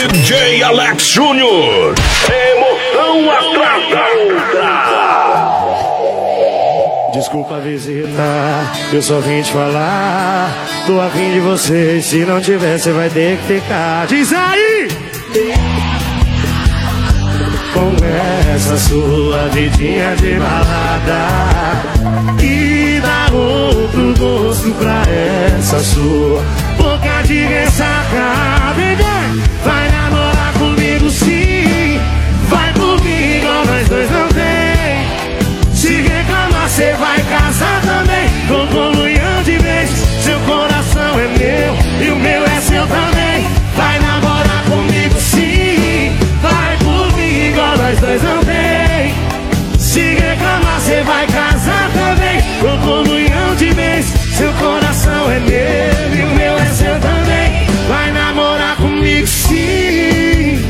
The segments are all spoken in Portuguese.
DJ Alex Júnior. Emoção atrás da outra. Desculpa a visita, eu só vim te falar. Tô afim de você, se não tiver, você vai ter que ficar. Diz aí! Com essa sua vidinha de balada, e dá outro gosto pra essa sua boca de ressaca. Vem, vem, vai namorar comigo sim, vai por mim igual nós dois não tem. Se reclamar cê vai casar também, com comunhão de vez. Seu coração é meu e o meu é seu também. Vai namorar comigo sim, vai por mim igual nós dois não tem. Se reclamar cê vai casar também, com comunhão de vez. Seu coração é meu e o meu é seu também. Vai namorar comigo sim.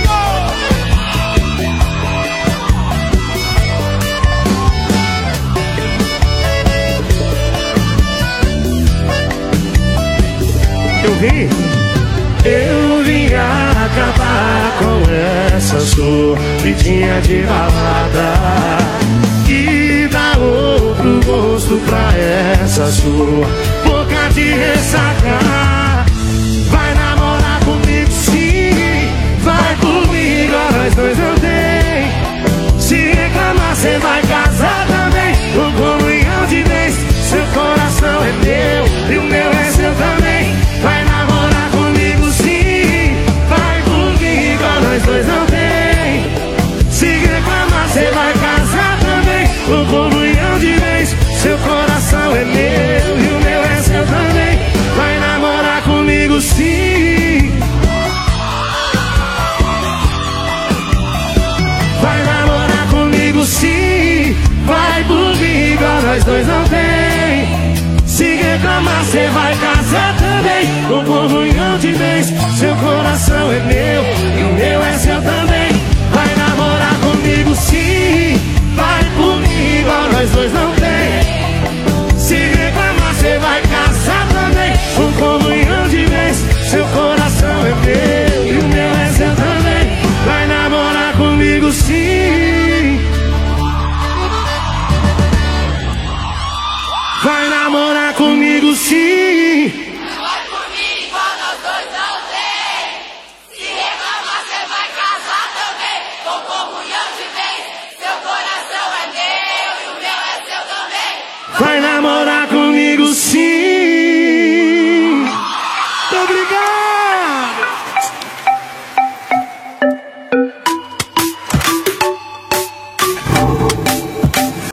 Eu vim acabar com essa sua vidinha de balada, e dar outro gosto pra essa sua boca de ressaca. Vai namorar comigo sim, vai comigo, nós dois não tem. Se reclamar cê vai casar também, com comunhão de vez. Seu coração é meu e o meu é seu também. Vai namorar comigo sim, vai comigo, nós dois não tem. Se reclamar cê vai casar também, com comunhão de vez. Seu coração é meu e o meu é seu também. Vai namorar comigo sim. Vai namorar comigo sim, vai comigo, nós dois não tem. Se reclamar cê vai casar também, com comunhão de vez. Seu coração é meu e o meu é seu também. Vai namorar comigo sim, vai comigo, nós dois não tem. Se reclamar cê vai casar também, com comunhão de vez. Seu coração é meu e o meu é seu também. Vai namorar comigo sim. Vai namorar comigo sim. Vai comigo igual nós dois não tem. Se reclamar cê vai casar também, com comunhão de vez. Seu coração é meu e o meu é seu também. Vai namorar comigo sim. Muito obrigado.